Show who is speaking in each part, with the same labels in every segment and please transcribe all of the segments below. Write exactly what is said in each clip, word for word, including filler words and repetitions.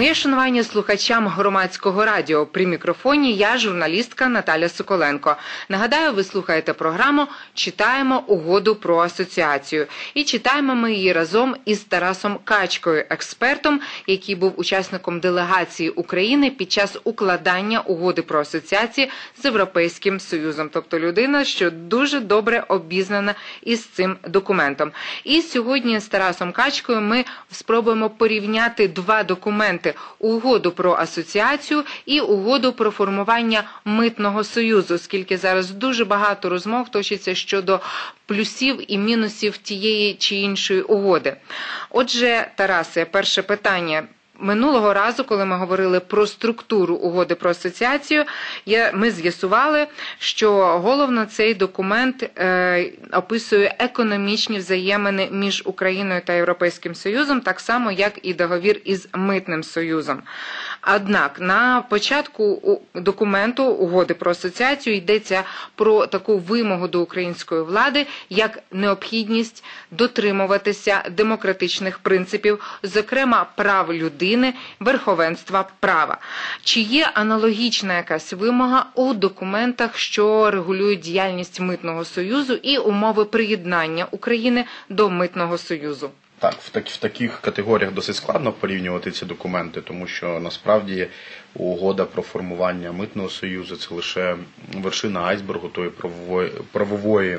Speaker 1: Моє шанування слухачам громадського радіо. При мікрофоні я, журналістка Наталя Соколенко. Нагадаю, ви слухаєте програму «Читаємо угоду про асоціацію». І читаємо ми її разом із Тарасом Качкою, експертом, який був учасником делегації України під час укладання угоди про асоціацію з Європейським Союзом. Тобто людина, що дуже добре обізнана із цим документом. І сьогодні з Тарасом Качкою ми спробуємо порівняти два документи: угоду про асоціацію і угоду про формування митного союзу, оскільки зараз дуже багато розмов точиться щодо плюсів і мінусів тієї чи іншої угоди. Отже, Тарасе, перше питання. Минулого разу, коли ми говорили про структуру угоди про асоціацію, ми з'ясували, що головно цей документ е, описує економічні взаємини між Україною та Європейським Союзом, так само, як і договір із Митним Союзом. Однак, на початку документу угоди про асоціацію йдеться про таку вимогу до української влади, як необхідність дотримуватися демократичних принципів, зокрема прав людини, верховенства права. Чи є аналогічна якась вимога у документах, що регулюють діяльність Митного Союзу і умови приєднання України до Митного Союзу?
Speaker 2: Так, в, так, в таких категоріях досить складно порівнювати ці документи, тому що насправді угода про формування Митного Союзу – це лише вершина айсбергу тої правової, правової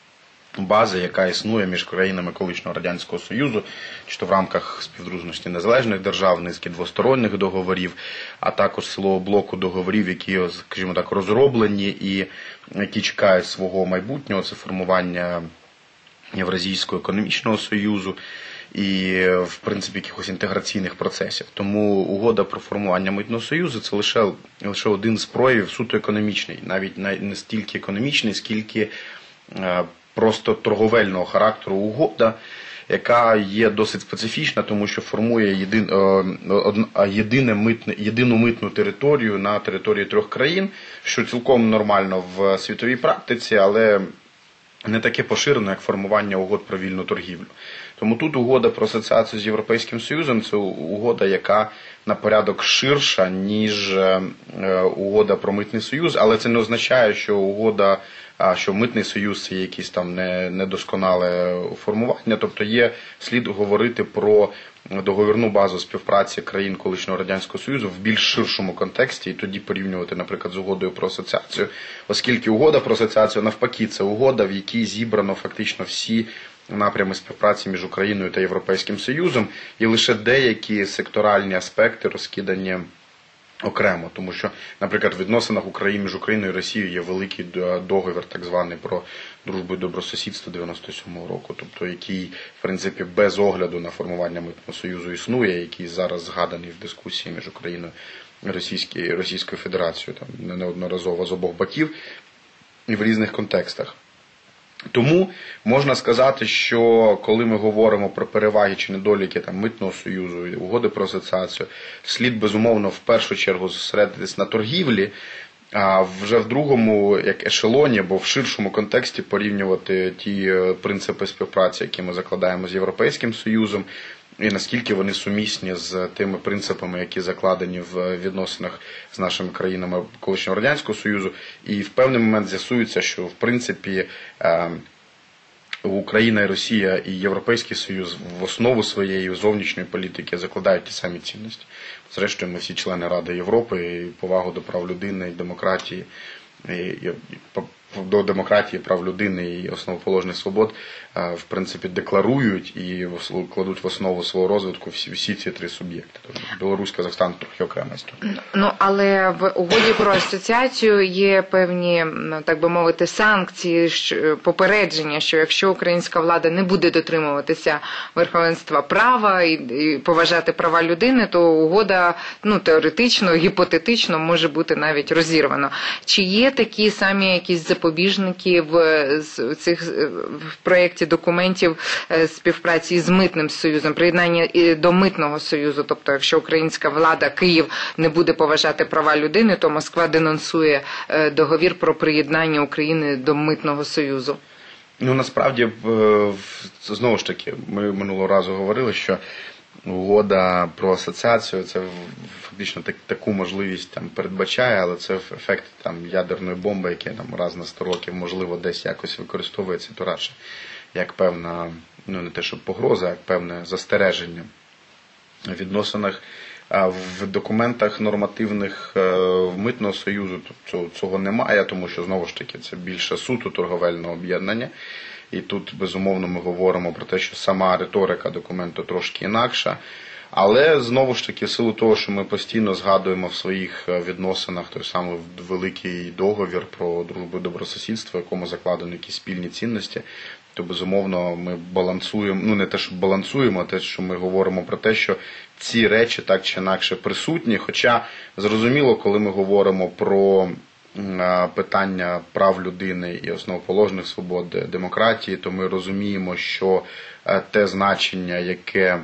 Speaker 2: бази, яка існує між країнами колишнього Радянського Союзу, чи то в рамках співдружності незалежних держав, низки двосторонніх договорів, а також силового блоку договорів, які, скажімо так, розроблені і які чекають свого майбутнього. Це формування Євразійського економічного союзу і, в принципі, якихось інтеграційних процесів. Тому угода про формування Митного Союзу – це лише, лише один з проявів суто економічний, навіть не стільки економічний, скільки е, просто торговельного характеру угода, яка є досить специфічна, тому що формує єдин, е, єдине митне, єдину митну територію на території трьох країн, що цілком нормально в світовій практиці, але не таке поширено, як формування угод про вільну торгівлю. Тому тут угода про асоціацію з Європейським Союзом – це угода, яка на порядок ширша, ніж угода про Митний Союз, але це не означає, що угода, що Митний Союз – це якесь там недосконале формування. Тобто є слід говорити про договірну базу співпраці країн колишнього Радянського Союзу в більш ширшому контексті і тоді порівнювати, наприклад, з угодою про асоціацію, оскільки угода про асоціацію навпаки це угода, в якій зібрано фактично всі напрями співпраці між Україною та Європейським Союзом, і лише деякі секторальні аспекти розкидані окремо, тому що, наприклад, в відносинах України між Україною і Росією є великий договір, так званий, про дружбу і добросусідство дев'яносто сьомого року, тобто який, в принципі, без огляду на формування Митного Союзу існує, який зараз згаданий в дискусії між Україною і Російською, Російською Федерацією, там, неодноразово з обох боків і в різних контекстах. Тому можна сказати, що коли ми говоримо про переваги чи недоліки там, Митного Союзу і угоди про асоціацію, слід безумовно в першу чергу зосередитись на торгівлі, а вже в другому як ешелоні або в ширшому контексті порівнювати ті принципи співпраці, які ми закладаємо з Європейським Союзом, і наскільки вони сумісні з тими принципами, які закладені в відносинах з нашими країнами колишнього Радянського Союзу. І в певний момент з'ясується, що в принципі Україна і Росія і Європейський Союз в основу своєї зовнішньої політики закладають ті самі цінності. Зрештою, ми всі члени Ради Європи, і повагу до прав людини, і демократії, і, і, до демократії, прав людини і основоположних свобод, в принципі, декларують і кладуть в основу свого розвитку всі, всі ці три суб'єкти. Тобто Білорусь, Казахстан трохи окрема історія.
Speaker 1: Ну, але в угоді про асоціацію є певні, так би мовити, санкції, попередження, що якщо українська влада не буде дотримуватися верховенства права і, і поважати права людини, то угода, ну, теоретично, гіпотетично може бути навіть розірвана. Чи є такі самі якісь запобіжники в цих в проєкті документів співпраці з Митним Союзом, приєднання до Митного Союзу? Тобто, якщо українська влада, Київ, не буде поважати права людини, то Москва денонсує договір про приєднання України до Митного Союзу.
Speaker 2: Ну, насправді, знову ж таки, ми минулого разу говорили, що угода про асоціацію, це фактично так, таку можливість там передбачає, але це ефект там ядерної бомби, який там раз на сто років, можливо, десь якось використовується, то радше як певна, ну не те, що погроза, а як певне застереження в відносинах. В документах нормативних Митного союзу цього немає, тому що, знову ж таки, це більше суто торговельне об'єднання. І тут, безумовно, ми говоримо про те, що сама риторика документу трошки інакша. Але, знову ж таки, в силу того, що ми постійно згадуємо в своїх відносинах той самий великий договір про дружбу і добросусідство, в якому закладені якісь спільні цінності, то, безумовно, ми балансуємо, ну не те, що балансуємо, а те, що ми говоримо про те, що ці речі так чи інакше присутні. Хоча, зрозуміло, коли ми говоримо про питання прав людини і основоположних свобод демократії, то ми розуміємо, що те значення, яке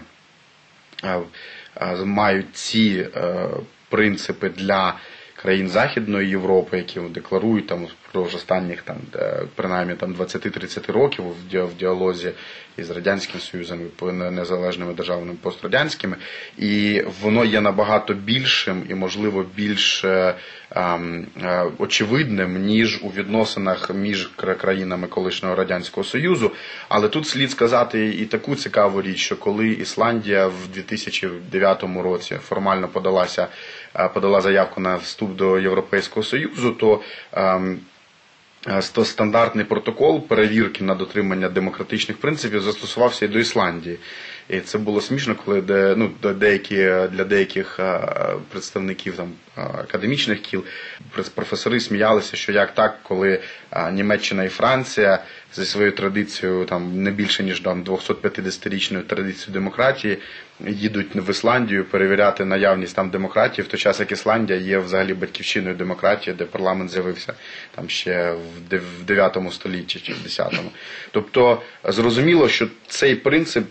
Speaker 2: мають ці принципи для країн Західної Європи, які декларують там впродовж останніх там принаймні там двадцять-тридцять років в діалозі із Радянським Союзом і незалежними державами пострадянськими, і воно є набагато більшим і, можливо, більш е, е, очевидним, ніж у відносинах між країнами колишнього Радянського Союзу. Але тут слід сказати і таку цікаву річ, що коли Ісландія в дві тисячі дев'ятому році формально подалася, подала заявку на вступ до Європейського Союзу, то е, то стандартний протокол перевірки на дотримання демократичних принципів застосувався і до Ісландії. І це було смішно, коли де, ну, деякі, для деяких представників там, академічних кіл професори сміялися, що як так, коли Німеччина і Франція зі своєю традицією, там, не більше ніж там, двохсотп'ятдесятирічною традицією демократії, їдуть в Ісландію перевіряти наявність там демократії, в той час як Ісландія є взагалі батьківщиною демократії, де парламент з'явився там ще в дев'ятому столітті чи в десятому. Тобто зрозуміло, що цей принцип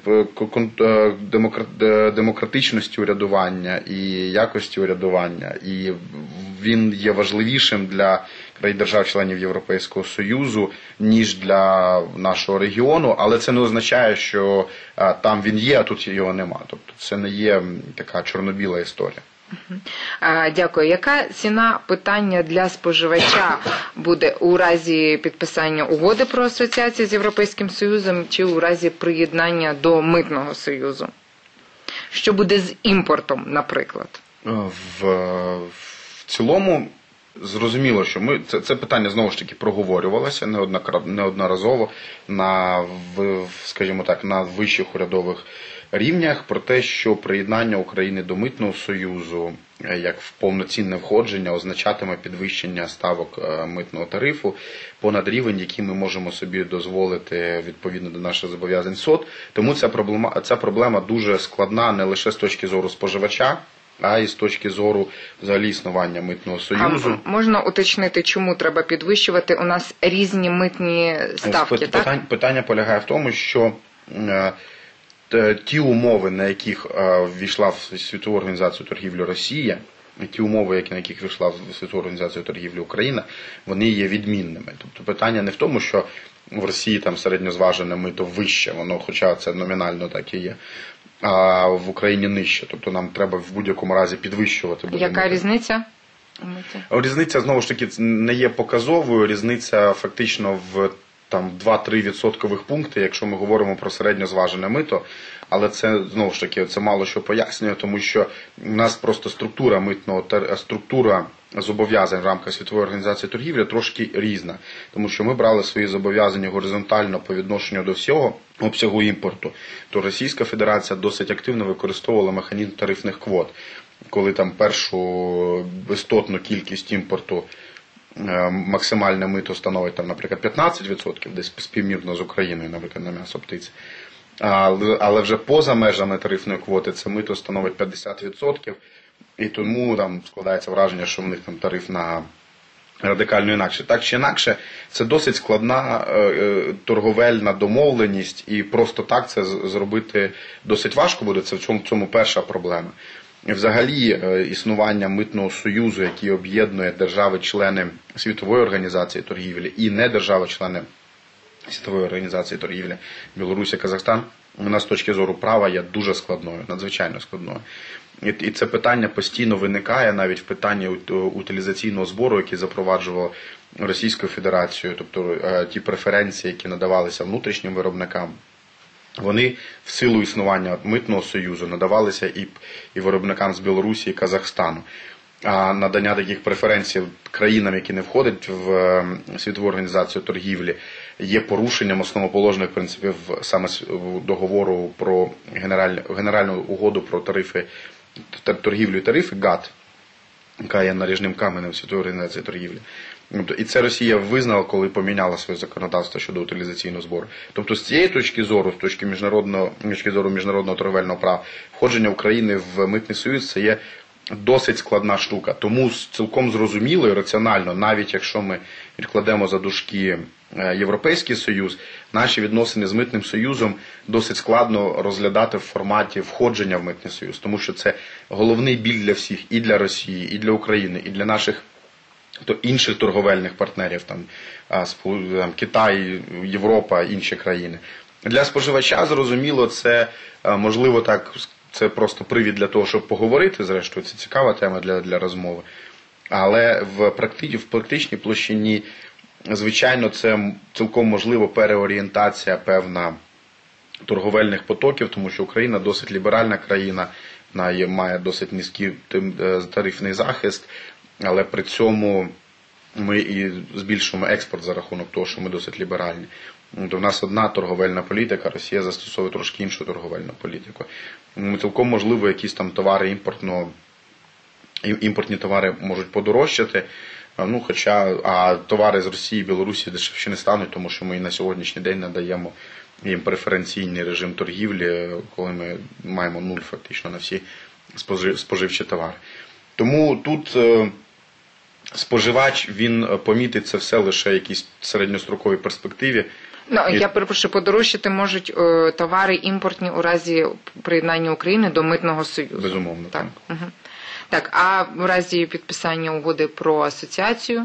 Speaker 2: демократичності урядування і якості урядування, і він є важливішим для країн держав-членів Європейського Союзу, ніж для нашого регіону, але це не означає, що а, там він є, а тут його нема. Тобто це не є така чорно-біла історія.
Speaker 1: Дякую. Яка ціна питання для споживача буде у разі підписання угоди про асоціацію з Європейським Союзом чи у разі приєднання до Митного Союзу? Що буде з імпортом, наприклад?
Speaker 2: В, в цілому, зрозуміло, що ми це, це питання знову ж таки проговорювалося неодноразово на, скажімо так, на вищих урядових рівнях про те, що приєднання України до Митного Союзу як повноцінне входження означатиме підвищення ставок митного тарифу понад рівень, який ми можемо собі дозволити відповідно до наших зобов'язань СОТ. Тому ця проблема, ця проблема дуже складна не лише з точки зору споживача, а і з точки зору взагалі існування Митного Союзу.
Speaker 1: А можна уточнити, чому треба підвищувати? У нас різні митні ставки,
Speaker 2: Пит,
Speaker 1: так?
Speaker 2: Питання, питання полягає в тому, що е, ті умови, на яких е, ввійшла в Світову організацію торгівлі Росія, ті умови, які, на яких вийшла в Світову організацію торгівлі Україна, вони є відмінними. Тобто питання не в тому, що в Росії там середньозважене мито вище, воно, хоча це номінально так і є, а в Україні нижче. Тобто нам треба в будь-якому разі підвищувати.
Speaker 1: Яка мити. Різниця?
Speaker 2: Різниця, знову ж таки, не є показовою. Різниця фактично в там два-три відсоткових пункти, якщо ми говоримо про середньозважене мито. Але це, знову ж таки, це мало що пояснює, тому що в нас просто структура митного, структура зобов'язань в рамках Світової організації торгівлі трошки різна. Тому що ми брали свої зобов'язання горизонтально по відношенню до всього обсягу імпорту. То Російська Федерація досить активно використовувала механізм тарифних квот. Коли там першу істотну кількість імпорту максимальне мито становить, там, наприклад, п'ятнадцять відсотків, десь співмірно з Україною, наприклад, на м'ясо птиці. Але вже поза межами тарифної квоти це мито становить п'ятдесят відсотків, і тому там складається враження, що в них там тариф на радикально інакше. Так чи інакше, це досить складна е, торговельна домовленість, і просто так це зробити досить важко буде, це в цьому, цьому перша проблема. І взагалі е, існування Митного Союзу, який об'єднує держави-члени Світової організації торгівлі і не держави-члени Світової організації торгівлі, Білорусі, Казахстан, вона з точки зору права є дуже складною, надзвичайно складною. І це питання постійно виникає навіть в питанні утилізаційного збору, який запроваджував Російською Федерацією, тобто ті преференції, які надавалися внутрішнім виробникам, вони в силу існування Митного союзу надавалися і, і виробникам з Білорусі і Казахстану. А надання таких преференцій країнам, які не входять в Світову організацію торгівлі, є порушенням основоположних принципів саме договору про генеральну, генеральну угоду про тарифи, торгівлю і тарифи ГАТТ, яка є наріжним каменем Світової організації торгівлі. І це Росія визнала, коли поміняла своє законодавство щодо утилізаційного збору. Тобто з цієї точки зору, з точки міжнародного, точки зору міжнародного торговельного права, входження України в Митний союз – це є досить складна штука. Тому цілком зрозуміло і раціонально, навіть якщо ми відкладемо за дужки Європейський Союз, наші відносини з Митним Союзом досить складно розглядати в форматі входження в Митний Союз. Тому що це головний біль для всіх, і для Росії, і для України, і для наших то інших торговельних партнерів, там, там Китай, Європа, інші країни. Для споживача, зрозуміло, це можливо так, це просто привід для того, щоб поговорити, зрештою, це цікава тема для, для розмови. Але в, практи, в практичній площині, звичайно, це цілком можливо переорієнтація певна торговельних потоків, тому що Україна досить ліберальна країна, вона має досить низький тарифний захист, але при цьому ми і збільшуємо експорт за рахунок того, що ми досить ліберальні. У нас одна торговельна політика, Росія застосовує трошки іншу торговельну політику. Цілком можливо, якісь там товари імпортно, імпортні товари можуть подорожчати, ну, хоча а товари з Росії і Білорусі дешевші не стануть, тому що ми і на сьогоднішній день надаємо їм преференційний режим торгівлі, коли ми маємо нуль фактично на всі споживчі товари. Тому тут споживач, він помітить це все лише в якійсь середньостроковій перспективі.
Speaker 1: Ну, і... Я перепрошую, подорожчати можуть о, товари імпортні у разі приєднання України до Митного Союзу.
Speaker 2: Безумовно.
Speaker 1: Так. Так. Угу. Так, а в разі підписання угоди про асоціацію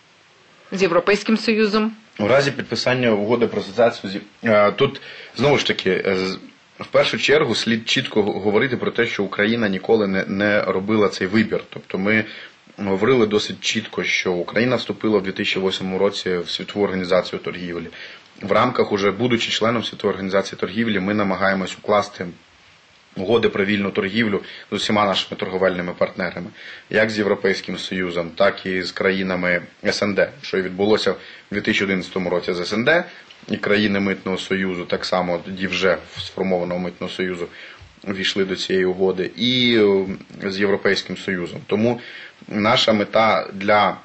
Speaker 1: з Європейським Союзом?
Speaker 2: У разі підписання угоди про асоціацію, тут, знову ж таки, в першу чергу слід чітко говорити про те, що Україна ніколи не, не робила цей вибір. Тобто ми говорили досить чітко, що Україна вступила в дві тисячі восьмому році в Світову організацію торгівлі. В рамках, уже будучи членом Світової організації торгівлі, ми намагаємось укласти угоди про вільну торгівлю з усіма нашими торговельними партнерами, як з Європейським Союзом, так і з країнами ес ен де, що і відбулося в дві тисячі одинадцятому році з ес ен де, і країни Митного Союзу, так само тоді вже сформованого Митного Союзу, війшли до цієї угоди, і з Європейським Союзом. Тому наша мета для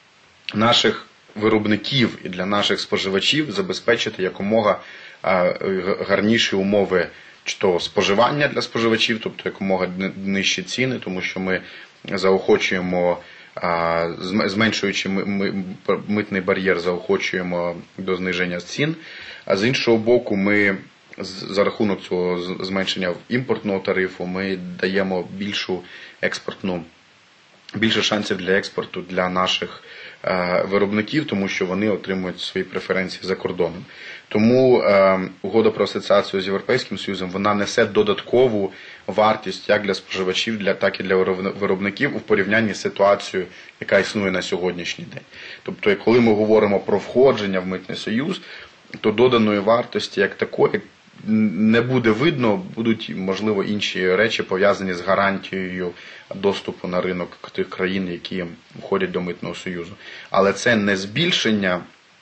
Speaker 2: наших виробників і для наших споживачів забезпечити якомога гарніші умови чи то споживання для споживачів, тобто якомога нижчі ціни, тому що ми заохочуємо, зменшуючи митний бар'єр, заохочуємо до зниження цін, а з іншого боку ми за рахунок цього зменшення імпортного тарифу ми даємо більшу експортну, більше шансів для експорту для наших виробників, тому що вони отримують свої преференції за кордоном. Тому е, угода про асоціацію з Європейським Союзом, вона несе додаткову вартість як для споживачів, для, так і для виробників у порівнянні з ситуацією, яка існує на сьогоднішній день. Тобто, коли ми говоримо про входження в Митний Союз, то доданої вартості як такої не буде видно, будуть, можливо, інші речі пов'язані з гарантією доступу на ринок тих країн, які входять до Митного Союзу. Але це не збільшення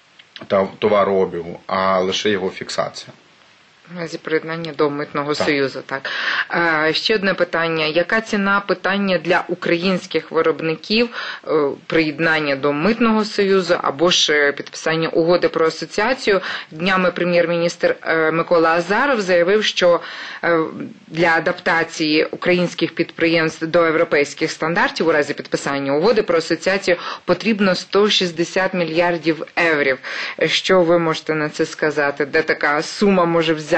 Speaker 2: товарообігу, а лише його фіксація.
Speaker 1: В разі приєднання до Митного так. Союзу, так. А, ще одне питання. Яка ціна питання для українських виробників е, приєднання до Митного Союзу або ж підписання угоди про асоціацію? Днями прем'єр-міністр е, Микола Азаров заявив, що е, для адаптації українських підприємств до європейських стандартів у разі підписання угоди про асоціацію потрібно сто шістдесят мільярдів євро. Що ви можете на це сказати? Де така сума може взяти?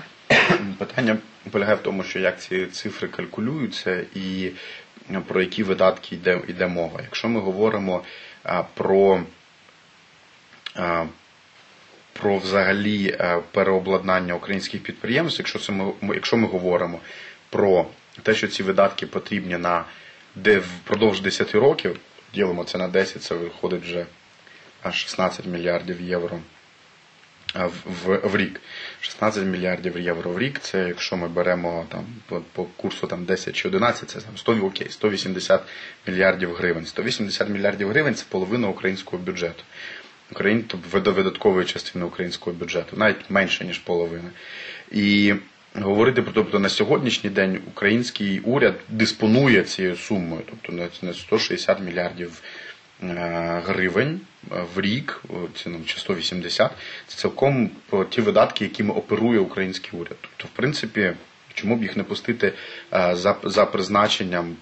Speaker 2: Питання полягає в тому, що як ці цифри калькулюються і про які видатки йде, йде мова. Якщо ми говоримо а, про а, про взагалі переобладнання українських підприємств, якщо, це ми, якщо ми говоримо про те, що ці видатки потрібні на де впродовж десяти років, ділимо це на десять, це виходить вже аж шістнадцять мільярдів євро в, в, в рік. шістнадцять мільярдів євро в рік, це якщо ми беремо там, по, по курсу там, десять чи одинадцять, це там, сто, окей, сто вісімдесят мільярдів гривень. сто вісімдесят мільярдів гривень – це половина українського бюджету. Україн, тобто видаткової частини українського бюджету, навіть менше, ніж половина. І говорити про, тобто на сьогоднішній день український уряд диспонує цією сумою, тобто на сто шістдесят мільярдів гривень в рік, чи сто вісімдесят, це цілком ті видатки, якими оперує український уряд. Тобто, в принципі, чому б їх не пустити за, за призначенням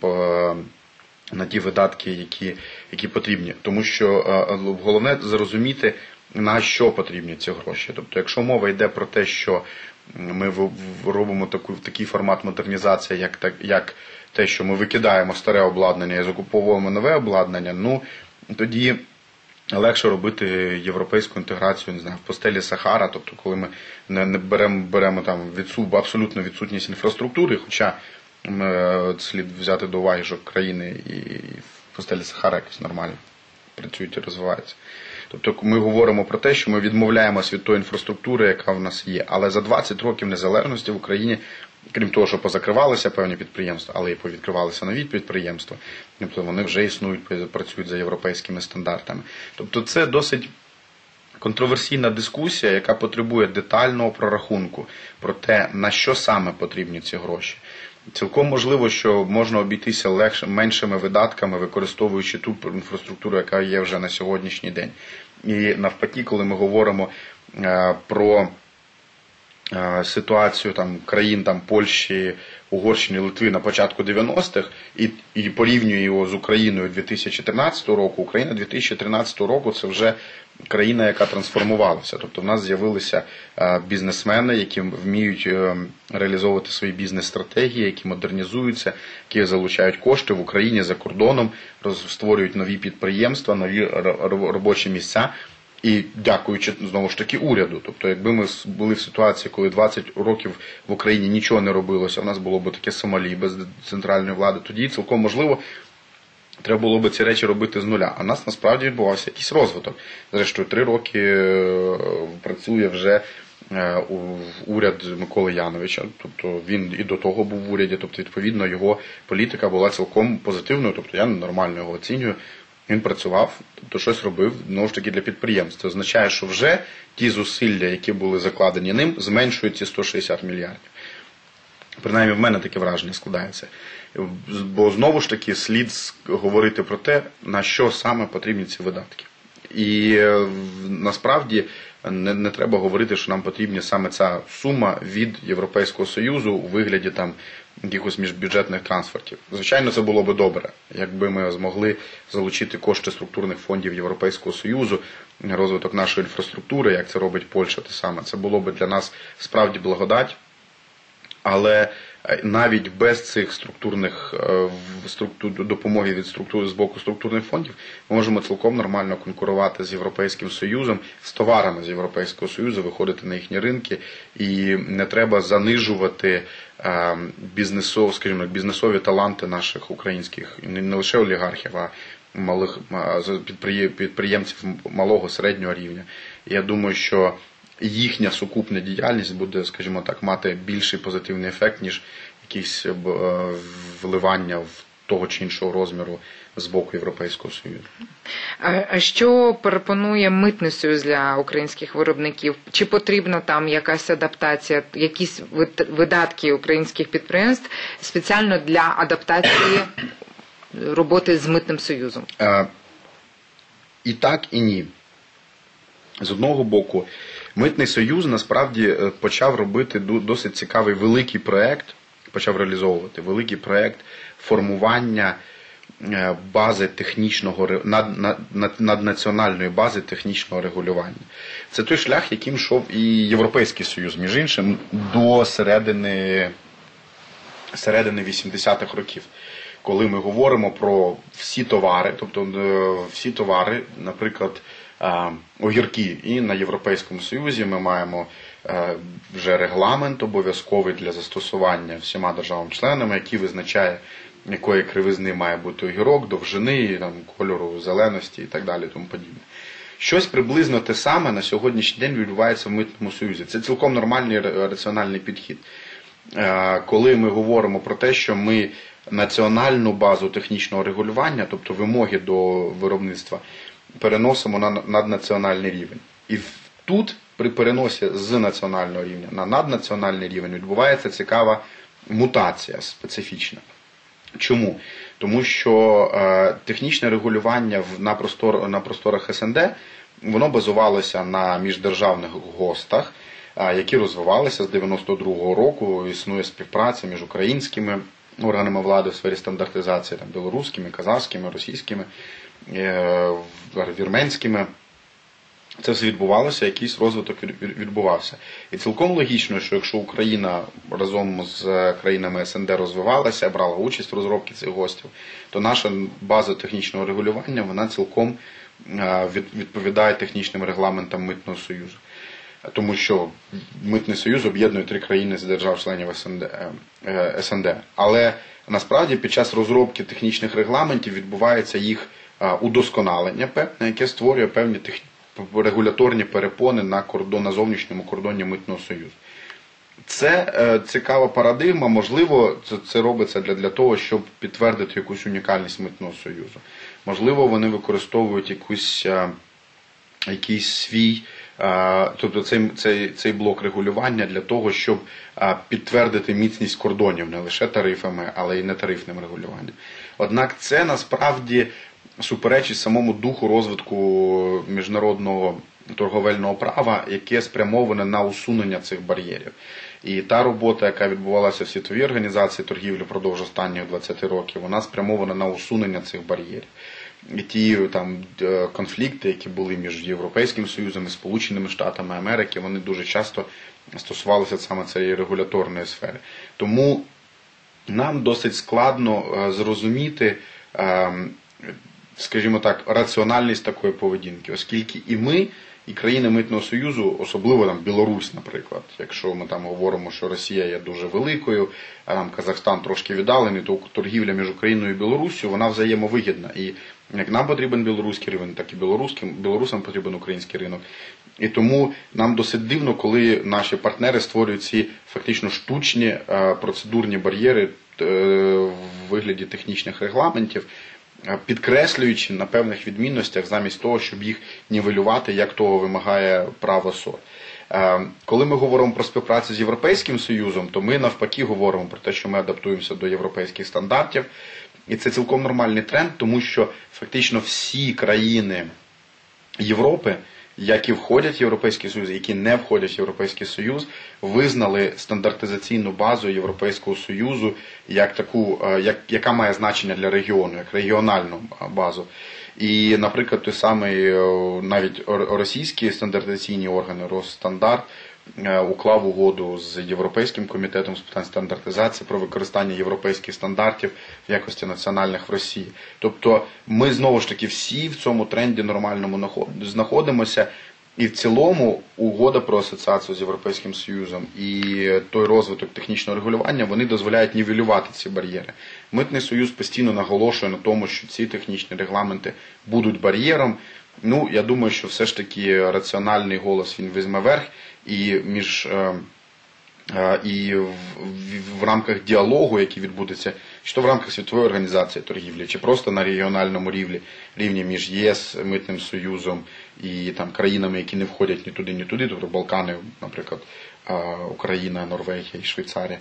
Speaker 2: на ті видатки, які, які потрібні. Тому що головне зрозуміти, на що потрібні ці гроші. Тобто, якщо мова йде про те, що ми робимо таку, такий формат модернізації, як, так, як те, що ми викидаємо старе обладнання і закуповуємо нове обладнання, ну, тоді легше робити європейську інтеграцію, не знаю, в постелі Сахара, тобто коли ми не, не беремо, беремо там відсут, абсолютну відсутність інфраструктури, хоча ми, слід взяти до уваги, що країни і в постелі Сахара якось нормально працюють і розвиваються. Тобто ми говоримо про те, що ми відмовляємося від тої інфраструктури, яка в нас є. Але за двадцять років незалежності в Україні, крім того, що позакривалися певні підприємства, але і повідкривалися нові підприємства, тобто вони вже існують, працюють за європейськими стандартами. Тобто це досить контроверсійна дискусія, яка потребує детального прорахунку про те, на що саме потрібні ці гроші. Цілком можливо, що можна обійтися легше, меншими видатками, використовуючи ту інфраструктуру, яка є вже на сьогоднішній день. І навпаки, коли ми говоримо е, про е, ситуацію там, країн там, Польщі, Угорщини, Литви на початку дев'яностих і, і порівнює його з Україною дві тисячі тринадцятого року, Україна дві тисячі тринадцятого року – це вже країна, яка трансформувалася. Тобто в нас з'явилися бізнесмени, які вміють реалізовувати свої бізнес-стратегії, які модернізуються, які залучають кошти в Україні за кордоном, створюють нові підприємства, нові робочі місця. І дякуючи, знову ж таки, уряду. Тобто, якби ми були в ситуації, коли двадцять років в Україні нічого не робилося, у нас було б таке Сомалі без центральної влади, тоді цілком можливо треба було б ці речі робити з нуля. А в нас насправді відбувався якийсь розвиток. Зрештою, три роки працює вже уряд Миколи Яновича, тобто він і до того був в уряді, тобто, відповідно, його політика була цілком позитивною, тобто я нормально його оцінюю. Він працював, тобто щось робив, знову ж таки, для підприємств. Це означає, що вже ті зусилля, які були закладені ним, зменшують ці сто шістдесят мільярдів. Принаймні, в мене таке враження складається. Бо, знову ж таки, слід говорити про те, на що саме потрібні ці видатки. І насправді не, не треба говорити, що нам потрібна саме ця сума від Європейського Союзу у вигляді там якихось міжбюджетних трансфертів. Звичайно, це було би добре, якби ми змогли залучити кошти структурних фондів Європейського Союзу, розвиток нашої інфраструктури, як це робить Польща, те саме. Це було б для нас справді благодать, але навіть без цих структурних структур, допомоги від структури з боку структурних фондів ми можемо цілком нормально конкурувати з Європейським Союзом, з товарами з Європейського Союзу, виходити на їхні ринки, і не треба занижувати бізнесов, скажімо, бізнесові таланти наших українських, не лише олігархів, а малих підприємців малого, середнього рівня. Я думаю, що їхня сукупна діяльність буде, скажімо так, мати більший позитивний ефект, ніж якісь вливання в того чи іншого розміру з боку Європейського Союзу.
Speaker 1: А що пропонує Митний Союз для українських виробників? Чи потрібна там якась адаптація, якісь видатки українських підприємств спеціально для адаптації роботи з Митним Союзом?
Speaker 2: І так, і ні. З одного боку, Митний Союз насправді почав робити досить цікавий великий проєкт, почав реалізовувати великий проєкт формування бази технічного, над, над, наднаціональної бази технічного регулювання. Це той шлях, яким йшов і Європейський Союз, між іншим, до середини, середини вісімдесятих років. Коли ми говоримо про всі товари, тобто всі товари, наприклад, огірки. І на Європейському Союзі ми маємо вже регламент обов'язковий для застосування всіма державами-членами, який визначає, якої кривизни має бути огірок, довжини, там, кольору, зеленості і так далі. Тому подібне. Щось приблизно те саме на сьогоднішній день відбувається в Митному Союзі. Це цілком нормальний раціональний підхід. Коли ми говоримо про те, що ми національну базу технічного регулювання, тобто вимоги до виробництва, переносимо на наднаціональний рівень. І тут, при переносі з національного рівня на наднаціональний рівень, відбувається цікава мутація специфічна. Чому? Тому що е, технічне регулювання в, на, простор, на просторах ес ен де, воно базувалося на міждержавних гостах, е, які розвивалися з дев'яносто другого року, існує співпраця між українськими органами влади в сфері стандартизації, там, білоруськими, казахськими, російськими, е, вірменськими. Це все відбувалося, якийсь розвиток відбувався. І цілком логічно, що якщо Україна разом з країнами ес ен де розвивалася, брала участь в розробці цих гостів, то наша база технічного регулювання, вона цілком відповідає технічним регламентам Митного Союзу. Тому що Митний Союз об'єднує три країни з держав-членів ес ен де. Але насправді під час розробки технічних регламентів відбувається їх удосконалення певне, яке створює певні технічні регуляторні перепони на кордон, на зовнішньому кордоні Митного Союзу. Це е, цікава парадигма, можливо, це, це робиться для, для того, щоб підтвердити якусь унікальність Митного Союзу. Можливо, вони використовують якусь, е, якийсь свій, е, тобто цей, цей, цей блок регулювання для того, щоб е, підтвердити міцність кордонів не лише тарифами, але й нетарифним регулюванням. Однак це насправді суперечить самому духу розвитку міжнародного торговельного права, яке спрямоване на усунення цих бар'єрів. І та робота, яка відбувалася в Світовій організації торгівлі впродовж останніх двадцяти років, вона спрямована на усунення цих бар'єрів. І ті там конфлікти, які були між Європейським Союзом і Сполученими Штатами Америки, вони дуже часто стосувалися саме цієї регуляторної сфери. Тому нам досить складно зрозуміти, скажімо так, раціональність такої поведінки, оскільки і ми, і країни Митного Союзу, особливо там Білорусь, наприклад, якщо ми там говоримо, що Росія є дуже великою, а там Казахстан трошки віддалений, то торгівля між Україною і Білоруссю, вона взаємовигідна. І як нам потрібен білоруський ринок, так і білоруським, білорусам потрібен український ринок. І тому нам досить дивно, коли наші партнери створюють ці фактично штучні процедурні бар'єри в вигляді технічних регламентів, підкреслюючи на певних відмінностях замість того, щоб їх нівелювати, як того вимагає право СОТ. Коли ми говоримо про співпрацю з Європейським Союзом, то ми навпаки говоримо про те, що ми адаптуємося до європейських стандартів. І це цілком нормальний тренд, тому що фактично всі країни Європи, які входять в Європейський Союз, які не входять в Європейський Союз, визнали стандартизаційну базу Європейського Союзу як таку, як, яка має значення для регіону, як регіональну базу. І, наприклад, той самий навіть російські стандартизаційні органи, Росстандарт, уклав угоду з Європейським комітетом з питань стандартизації про використання європейських стандартів в якості національних в Росії. Тобто ми знову ж таки всі в цьому тренді нормальному знаходимося, і в цілому угода про асоціацію з Європейським Союзом і той розвиток технічного регулювання, вони дозволяють нівелювати ці бар'єри. Митний Союз постійно наголошує на тому, що ці технічні регламенти будуть бар'єром. Ну, я думаю, що все ж таки раціональний голос він візьме верх, і між е, е, і в, в, в рамках діалогу, який відбудеться, чи то в рамках Світової організації торгівлі, чи просто на регіональному рівні, рівні між ЄС, Митним Союзом і там країнами, які не входять ні туди, ні туди, тобто Балкани, наприклад, е, Україна, Норвегія і Швейцарія,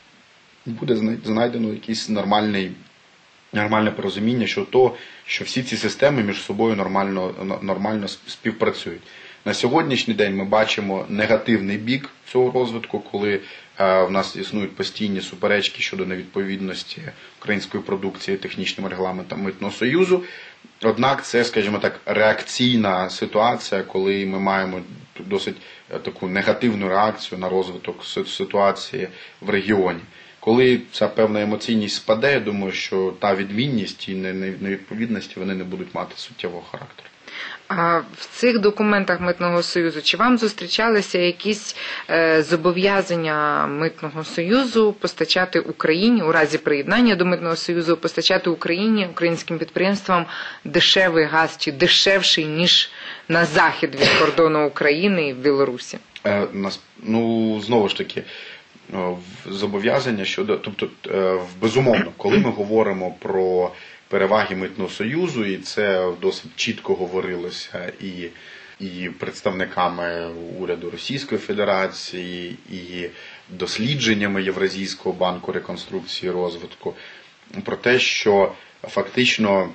Speaker 2: буде знайдено якийсь нормальний нормальне порозуміння, що то, що всі ці системи між собою нормально, нормально співпрацюють. На сьогоднішній день ми бачимо негативний бік цього розвитку, коли е, в нас існують постійні суперечки щодо невідповідності української продукції технічним регламентам Митного Союзу. Однак це, скажімо так, реакційна ситуація, коли ми маємо досить таку негативну реакцію на розвиток ситуації в регіоні. Коли ця певна емоційність спаде, я думаю, що та відмінність і невідповідності вони не будуть мати суттєвого характеру.
Speaker 1: А в цих документах Митного Союзу, чи вам зустрічалися якісь е, зобов'язання Митного Союзу постачати Україні, у разі приєднання до Митного Союзу, постачати Україні, українським підприємствам дешевий газ, чи дешевший, ніж на захід від кордону України і в Білорусі?
Speaker 2: Е, нас, ну, знову ж таки, зобов'язання щодо, тобто, е, безумовно, коли ми говоримо про переваги Митного Союзу, і це досить чітко говорилося і, і представниками уряду Російської Федерації, і дослідженнями Євразійського банку реконструкції і розвитку, про те, що фактично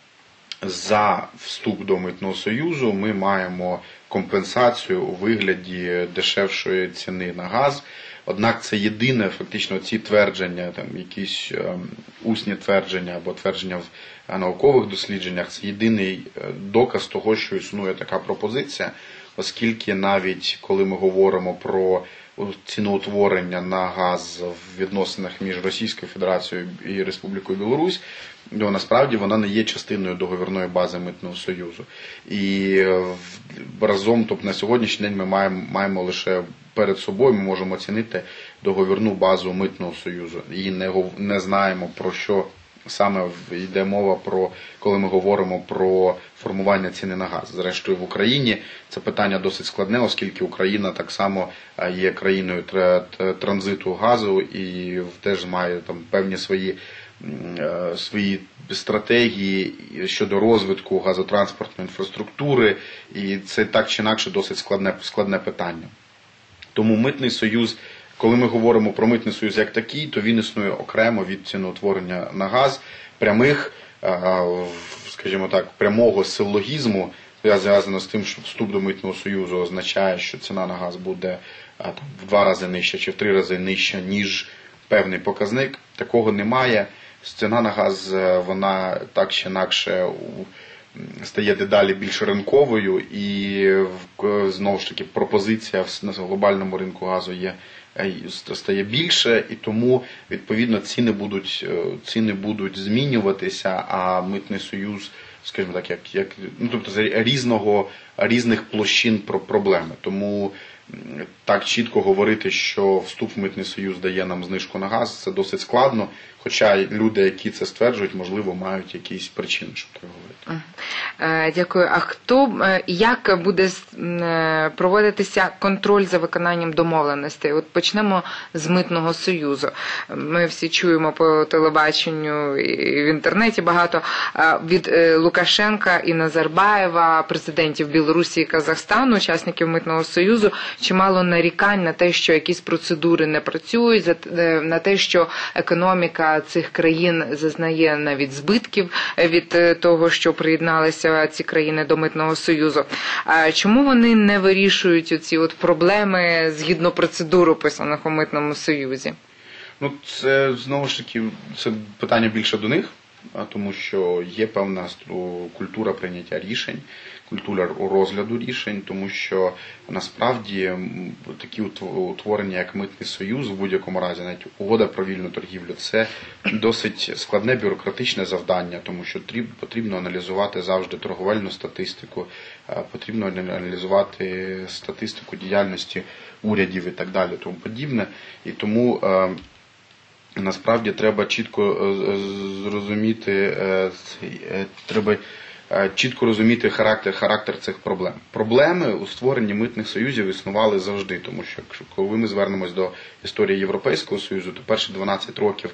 Speaker 2: за вступ до Митного Союзу ми маємо компенсацію у вигляді дешевшої ціни на газ. Однак це єдине, фактично, ці твердження, там якісь е, усні твердження або твердження в наукових дослідженнях, це єдиний доказ того, що існує така пропозиція, оскільки навіть коли ми говоримо про ціноутворення на газ в відносинах між Російською Федерацією і Республікою Білорусь, то насправді вона не є частиною договірної бази Митного Союзу. І разом, тобто на сьогоднішній день ми маємо, маємо лише перед собою, ми можемо оцінити договірну базу Митного Союзу. І не, не знаємо, про що саме йде мова, про, коли ми говоримо про формування ціни на газ. Зрештою, в Україні це питання досить складне, оскільки Україна так само є країною транзиту газу і теж має там певні свої, свої стратегії щодо розвитку газотранспортної інфраструктури, і це так чи інакше досить складне, складне питання. Тому Митний Союз, коли ми говоримо про Митний Союз як такий, то він існує окремо від ціноутворення на газ. Прямих, скажімо так, прямого силлогізму, зв'язано з тим, що вступ до Митного Союзу означає, що ціна на газ буде там, в два рази нижча чи в три рази нижча, ніж певний показник. Такого немає. Ціна на газ, вона так чи інакше стає дедалі більш ринковою, і знову ж таки пропозиція на глобальному ринку газу є, стає більше, і тому відповідно ціни будуть, ціни будуть змінюватися, а Митний Союз, скажімо так, як, як ну, тобто з різного, різних площин про проблеми. Тому так чітко говорити, що вступ в Митний Союз дає нам знижку на газ, це досить складно, хоча люди, які це стверджують, можливо, мають якісь причини, щоб так говорити.
Speaker 1: Дякую. А хто, як буде проводитися контроль за виконанням домовленостей? От почнемо з Митного Союзу. Ми всі чуємо по телебаченню і в інтернеті багато від Лукашенка і Назарбаєва, президентів Білорусі і Казахстану, учасників Митного Союзу, чимало нарікань на те, що якісь процедури не працюють, на те, що економіка цих країн зазнає навіть збитків від того, що приєдналися ці країни до Митного Союзу. А чому вони не вирішують оці от проблеми згідно процедур, описаних у Митному Союзі?
Speaker 2: Ну, це, знову ж таки, це питання більше до них, тому що є певна культура прийняття рішень, культура розгляду рішень, тому що насправді такі утворення, як Митний Союз, в будь-якому разі, навіть угода про вільну торгівлю, це досить складне бюрократичне завдання, тому що потрібно аналізувати завжди торговельну статистику, потрібно аналізувати статистику діяльності урядів і так далі, тому подібне. І тому насправді треба чітко зрозуміти, треба чітко розуміти характер, характер цих проблем. Проблеми у створенні митних союзів існували завжди, тому що коли ми звернемось до історії Європейського Союзу, то перші дванадцять років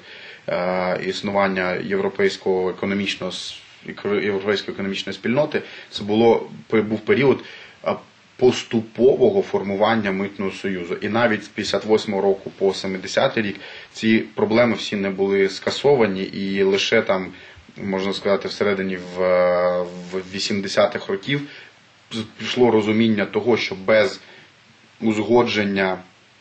Speaker 2: існування Європейського економічного, Європейської економічної спільноти, це було, був період поступового формування Митного Союзу. І навіть з п'ятдесят восьмого року по сімдесятий рік ці проблеми всі не були скасовані, і лише там, можна сказати, всередині в вісімдесятих років пішло розуміння того, що без узгодження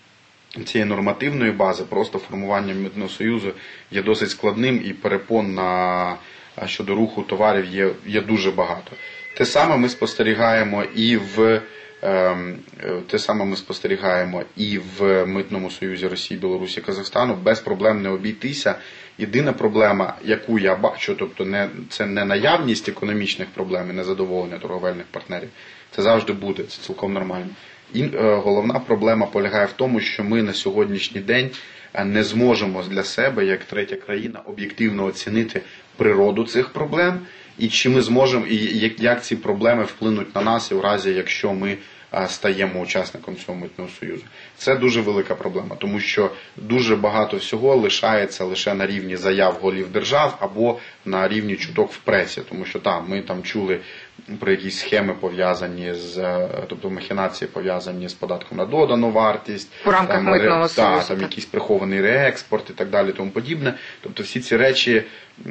Speaker 2: цієї нормативної бази просто формування Митного Союзу є досить складним, і перепон на, щодо руху товарів є, є дуже багато. Те саме ми спостерігаємо і в те саме ми спостерігаємо і в Митному союзі Росії, Білорусі, Казахстану, без проблем не обійтися. Єдина проблема, яку я бачу, тобто не, це не наявність економічних проблем і незадоволення торговельних партнерів, це завжди буде, це цілком нормально. І е, головна проблема полягає в тому, що ми на сьогоднішній день не зможемо для себе, як третя країна, об'єктивно оцінити природу цих проблем, і чи ми зможемо, і як ці проблеми вплинуть на нас, і в разі, якщо ми стаємо учасником цього митного союзу. Це дуже велика проблема, тому що дуже багато всього лишається лише на рівні заяв голів держав або на рівні чуток в пресі, тому що там ми там чули про якісь схеми пов'язані з, тобто махінації пов'язані з податком на додану вартість,
Speaker 1: у рамках
Speaker 2: там,
Speaker 1: митного
Speaker 2: та,
Speaker 1: союзу,
Speaker 2: там якийсь прихований реекспорт і так далі, тому подібне. Тобто всі ці речі,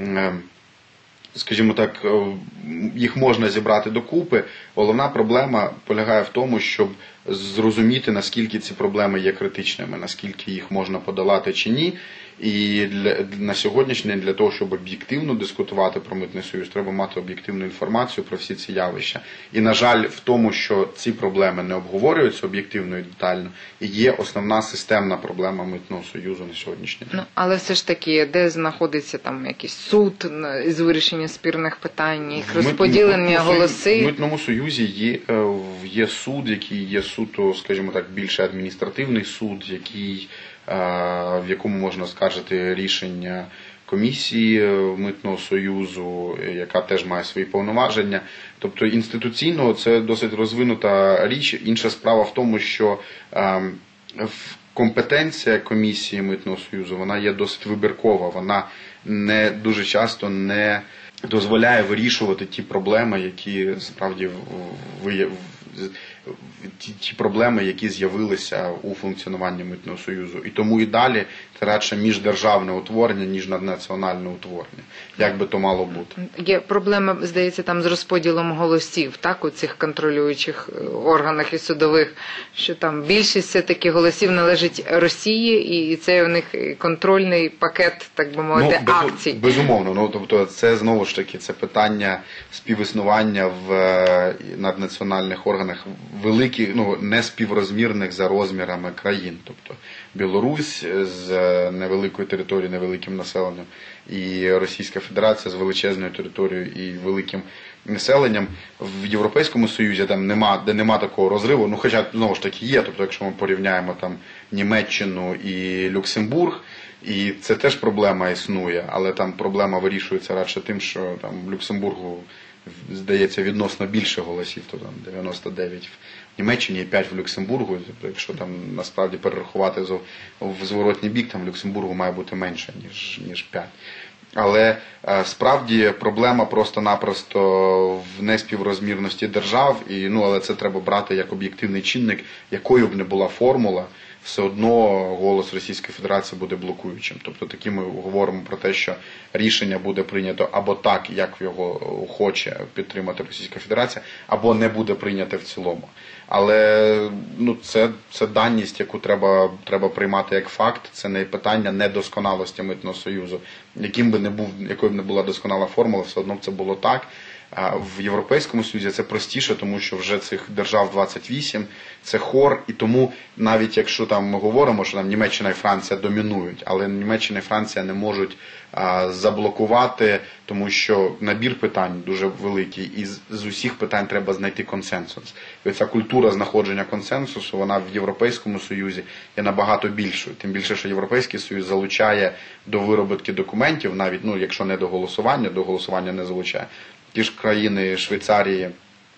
Speaker 2: скажімо так, їх можна зібрати докупи. Головна проблема полягає в тому, щоб зрозуміти, наскільки ці проблеми є критичними, наскільки їх можна подолати чи ні. І для, на сьогоднішній день для того, щоб об'єктивно дискутувати про митний союз, треба мати об'єктивну інформацію про всі ці явища. І, на жаль, в тому, що ці проблеми не обговорюються об'єктивно і детально, і є основна системна проблема митного союзу на сьогоднішній день.
Speaker 1: Ну, але все ж таки, де знаходиться там якийсь суд з вирішення спірних питань, їх розподілення голоси?
Speaker 2: В митному союзі є, є суд, який є суто, скажімо так, більше адміністративний суд, який в якому можна скаржити рішення комісії Митного союзу, яка теж має свої повноваження. Тобто інституційно це досить розвинута річ. Інша справа в тому, що компетенція комісії Митного союзу, вона є досить вибіркова, вона не дуже часто не дозволяє вирішувати ті проблеми, які справді виявляють. Ті, ті проблеми, які з'явилися у функціонуванні Митного союзу. І тому і далі це радше міждержавне утворення, ніж наднаціональне утворення. Як би то мало бути? Є
Speaker 1: проблема, здається, там з розподілом голосів, так, у цих контролюючих органах і судових, що там більшість все-таки голосів належить Росії, і це у них контрольний пакет, так би мовити,
Speaker 2: ну,
Speaker 1: акцій.
Speaker 2: Безумовно. Ну, тобто це знову ж таки це питання співіснування в наднаціональних органах великих, ну, не співрозмірних за розмірами країн. Тобто Білорусь з невеликою територією, невеликим населенням, і Російська Федерація з величезною територією і великим населенням. В Європейському Союзі там нема, де нема такого розриву, ну хоча знову ж таки є, тобто якщо ми порівняємо там Німеччину і Люксембург, і це теж проблема існує, але там проблема вирішується радше тим, що там в Люксембургу здається відносно більше голосів, то там дев'яносто дев'ять в Німеччині і п'ять в Люксембургу. Тобто, якщо там насправді перерахувати в зворотній бік, там в Люксембургу має бути менше, ніж, ніж п'ять. Але е, справді проблема просто-напросто в неспіврозмірності держав, і, ну, але це треба брати як об'єктивний чинник, якою б не була формула, все одно голос Російської Федерації буде блокуючим. Тобто таки ми говоримо про те, що рішення буде прийнято або так, як його хоче підтримати Російська Федерація, або не буде прийнято в цілому. Але ну, це, це даність, яку треба, треба приймати як факт, це не питання недосконалості Митного союзу. Яким би не був, якою б не була досконала формула, все одно це було так. В Європейському Союзі це простіше, тому що вже цих держав двадцять вісім, це хор, і тому навіть якщо там ми говоримо, що там Німеччина і Франція домінують, але Німеччина і Франція не можуть а, заблокувати, тому що набір питань дуже великий, і з, з усіх питань треба знайти консенсус. І ця культура знаходження консенсусу, вона в Європейському Союзі є набагато більшою. Тим більше, що Європейський Союз залучає до виробітки документів, навіть, ну, якщо не до голосування, до голосування не залучає. Ті ж країни Швейцарії,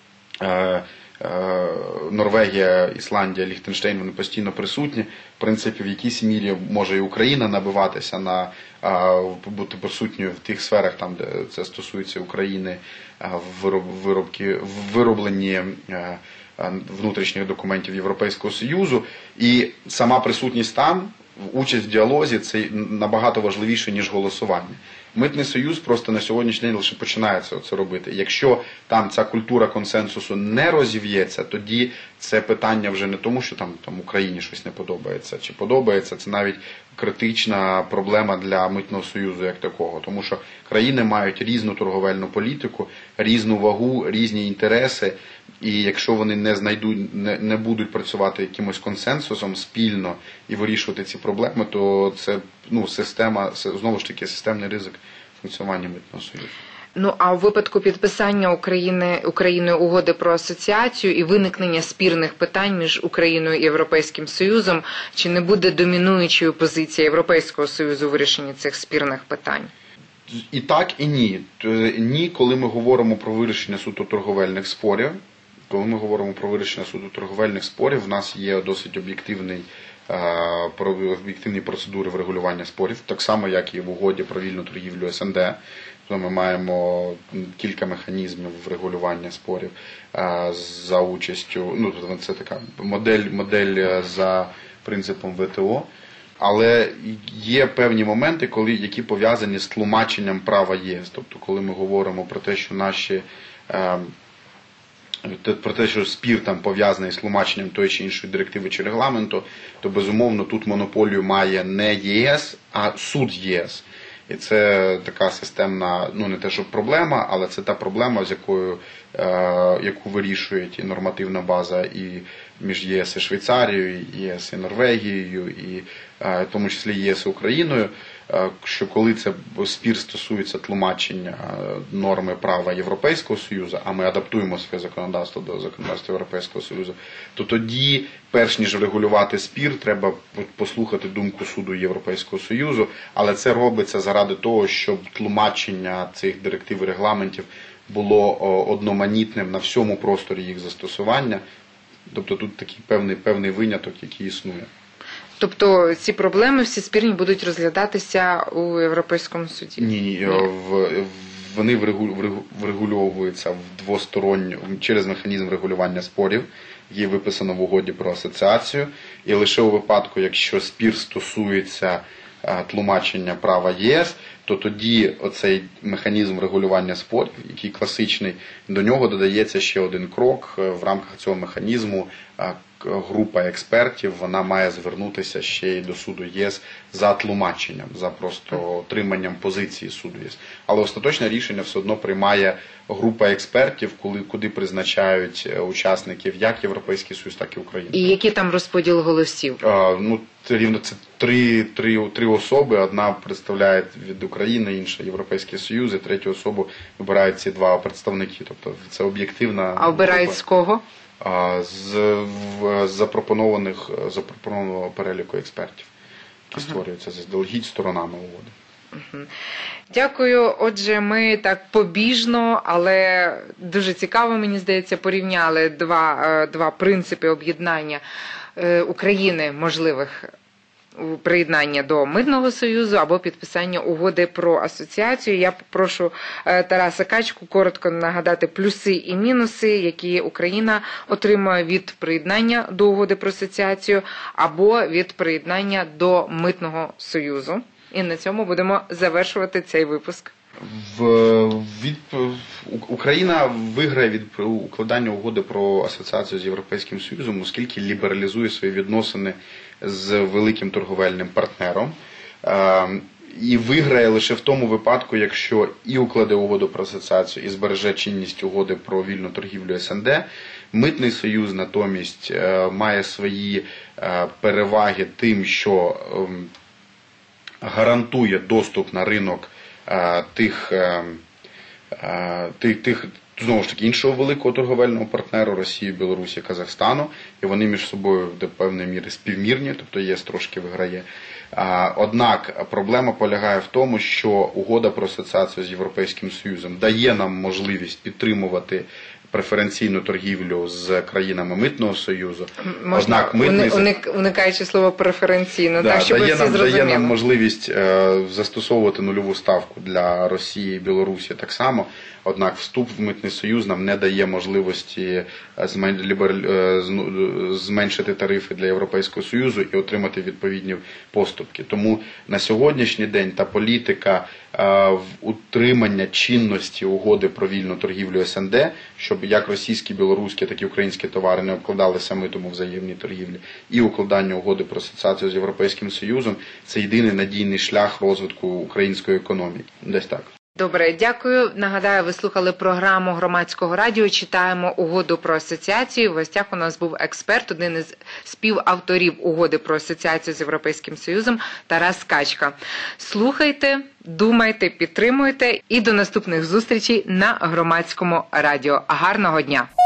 Speaker 2: Норвегія, Ісландія, Ліхтенштейн, вони постійно присутні. В принципі, в якійсь мірі може і Україна набиватися на бути присутньою в тих сферах, там, де це стосується України, в виробки, в виробленні внутрішніх документів Європейського Союзу. І сама присутність там, участь в діалозі, це набагато важливіше, ніж голосування. Митний союз просто на сьогоднішній день лише починає це робити. Якщо там ця культура консенсусу не розів'ється, тоді це питання вже не тому, що там, там Україні щось не подобається, чи подобається, це навіть критична проблема для Митного союзу як такого. Тому що країни мають різну торговельну політику, різну вагу, різні інтереси, І якщо вони не знайдуть, не, не будуть працювати якимось консенсусом спільно і вирішувати ці проблеми, то це ну, система, знову ж таки, системний ризик функціонування Митного союзу.
Speaker 1: Ну, а у випадку підписання України, Україною угоди про асоціацію і виникнення спірних питань між Україною і Європейським Союзом, чи не буде домінуючою позиція Європейського Союзу у вирішенні цих спірних питань?
Speaker 2: І так, і ні. Ні, коли ми говоримо про вирішення суто торговельних спорів, коли ми говоримо про вирішення суто торговельних спорів, в нас є досить об'єктивний, об'єктивні процедури врегулювання спорів, так само, як і в угоді про вільну торгівлю ес ен де. Ми маємо кілька механізмів врегулювання спорів за участю, ну, це така модель, модель за принципом ве те о. Але є певні моменти, коли, які пов'язані з тлумаченням права ЄС. Тобто, коли ми говоримо про те, що наші про те, що спір там пов'язаний з тлумаченням тої чи іншої директиви чи регламенту, то безумовно тут монополію має не ЄС, а суд ЄС. І це така системна, ну не те, що проблема, але це та проблема, з якою, е, яку вирішують і нормативна база і між ЄС і Швейцарією, і ЄС і Норвегією, і е, в тому числі ЄС і Україною, е, що коли це спір стосується тлумачення норми права Європейського Союзу, а ми адаптуємо своє законодавство до законодавства Європейського Союзу, то тоді, перш ніж врегулювати спір, треба послухати думку суду Європейського Союзу, але це робиться заради того, щоб тлумачення цих директив і регламентів було одноманітним на всьому просторі їх застосування. Тобто тут такий певний, певний виняток, який існує.
Speaker 1: Тобто ці проблеми всі спірні будуть розглядатися у Європейському суді?
Speaker 2: Ні, ні. В, вони врегульовуються в двосторонньо, через механізм регулювання спорів, який виписано в угоді про асоціацію. І лише у випадку, якщо спір стосується тлумачення права ЄС, то тоді оцей механізм регулювання спорів, який класичний, до нього додається ще один крок. В рамках цього механізму група експертів, вона має звернутися ще й до суду ЄС за тлумаченням, за просто отриманням позиції суду ЄС. Але остаточне рішення все одно приймає група експертів, коли, куди призначають учасників як Європейський Союз, так і Україна.
Speaker 1: І який там розподіл голосів?
Speaker 2: А, ну, рівно це три, три, три особи. Одна представляє від України, інша Європейський Союз, і третю особу вибирають ці два представники. Тобто це об'єктивна.
Speaker 1: А обирають з кого?
Speaker 2: З, з запропонованих, запропонованого переліку експертів, які uh-huh. створюються заздалегідь сторонами угоди.
Speaker 1: Uh-huh. Дякую. Отже, ми так побіжно, але дуже цікаво, мені здається, порівняли два, два принципи об'єднання України можливих у приєднання до Митного союзу або підписання угоди про асоціацію. Я попрошу Тараса Качку коротко нагадати плюси і мінуси, які Україна отримує від приєднання до угоди про асоціацію або від приєднання до Митного союзу. І на цьому будемо завершувати цей випуск.
Speaker 2: В, від, Україна виграє від укладання угоди про асоціацію з Європейським Союзом, оскільки лібералізує свої відносини з великим торговельним партнером. І виграє лише в тому випадку, якщо і укладе угоду про асоціацію, і збереже чинність угоди про вільну торгівлю ес ен де. Митний союз натомість має свої переваги тим, що гарантує доступ на ринок тих, тих, тих, знову ж таки, іншого великого торговельного партнеру Росії, Білорусі, Казахстану, і вони між собою до певної міри співмірні, тобто ЄС трошки виграє. Однак проблема полягає в тому, що угода про асоціацію з Європейським Союзом дає нам можливість підтримувати преференційну торгівлю з країнами Митного союзу.
Speaker 1: Можна, Однак митний уник, уникаючи слово преференційно,
Speaker 2: да,
Speaker 1: так, щоб
Speaker 2: дає
Speaker 1: всі
Speaker 2: нам,
Speaker 1: зрозуміли.
Speaker 2: Дає нам можливість е, застосовувати нульову ставку для Росії і Білорусі так само. Однак вступ в Митний союз нам не дає можливості зменшити тарифи для Європейського Союзу і отримати відповідні поступки. Тому на сьогоднішній день та політика в утримання чинності угоди про вільну торгівлю ес ен де, щоб як російські, білоруські, так і українські товари не обкладалися митом у взаємній торгівлі, і укладання угоди про асоціацію з Європейським Союзом – це єдиний надійний шлях розвитку української економіки. Десь так.
Speaker 1: Добре, дякую. Нагадаю, ви слухали програму Громадського радіо «Читаємо угоду про асоціацію». В гостях у нас був експерт, один із співавторів угоди про асоціацію з Європейським Союзом Тарас Качка. Слухайте, думайте, підтримуйте і до наступних зустрічей на Громадському радіо. Гарного дня!